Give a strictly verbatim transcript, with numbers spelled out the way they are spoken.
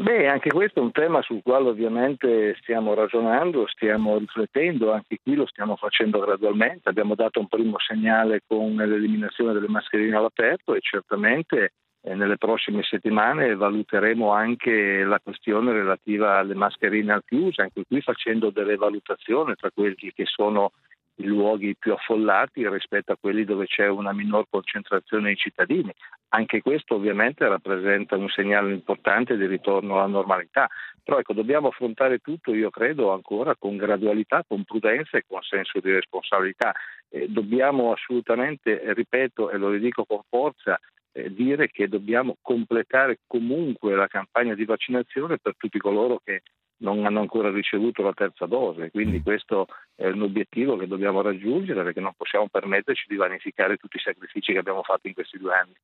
Beh, anche questo è un tema sul quale ovviamente stiamo ragionando, stiamo riflettendo, anche qui lo stiamo facendo gradualmente. Abbiamo dato un primo segnale con l'eliminazione delle mascherine all'aperto e certamente eh, nelle prossime settimane valuteremo anche la questione relativa alle mascherine al chiuso, anche qui facendo delle valutazioni tra quelli che sono i luoghi più affollati rispetto a quelli dove c'è una minor concentrazione di cittadini. Anche questo ovviamente rappresenta un segnale importante di ritorno alla normalità, però ecco, dobbiamo affrontare tutto, io credo, ancora con gradualità, con prudenza e con senso di responsabilità. Eh, dobbiamo assolutamente, ripeto e lo ridico con forza, eh, dire che dobbiamo completare comunque la campagna di vaccinazione per tutti coloro che non hanno ancora ricevuto la terza dose, quindi questo è un obiettivo che dobbiamo raggiungere perché non possiamo permetterci di vanificare tutti i sacrifici che abbiamo fatto in questi due anni.